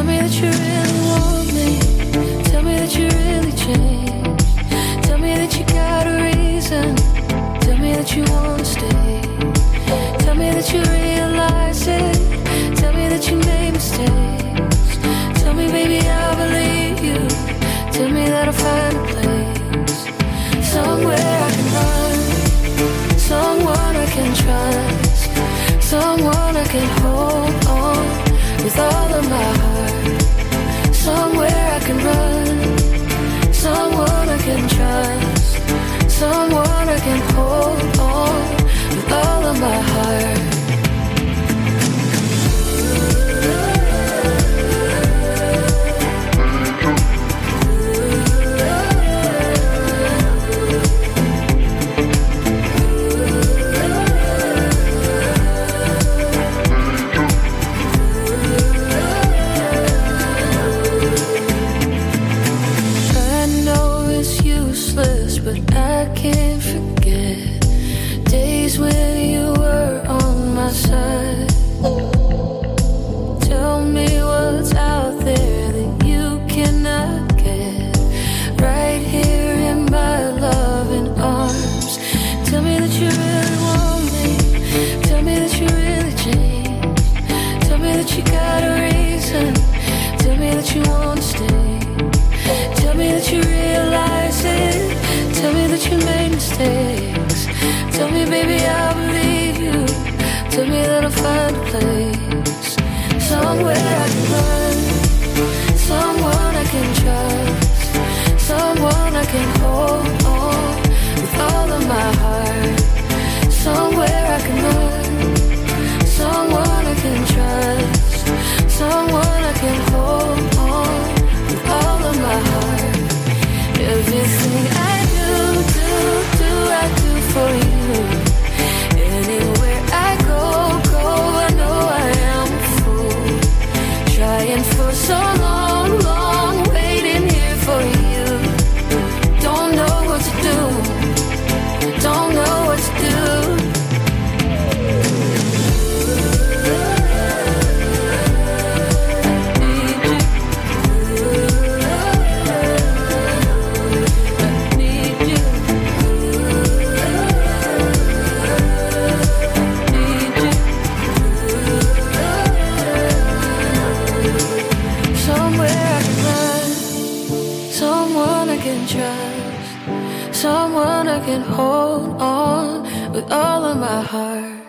Tell me that you really want me. Tell me that you really changed. Tell me that you got a reason. Tell me that you wanna stay. Tell me that you realize it. Tell me that you made mistakes. Tell me, baby, I believe you. Tell me that I'll find a place somewhere I can run, someone I can trust, someone I can hold on with all of my heart. Somewhere I can run, someone I can trust, someone I can hold on with all of my heart. But I can't forget days when you were on my side. Tell me what's out there that you cannot get. Right here in my loving arms. Tell me that you really want me. Tell me that you really changed. Tell me that you got a reason. Tell me that you wanna stay. Tell me that you realize it. Tell me that you made mistakes. Tell me, baby, I believe you. Tell me that I'll find a place somewhere I can run, someone I can trust, someone I can hold on with all of my heart. Somewhere I can run, someone I can trust, someone I can hold on with all of my heart. Everything I do for you. Anywhere I go, I know I am a fool. Trying for so long, waiting here for you. Don't know what to do, don't know what to do. Someone I can hold on with all of my heart.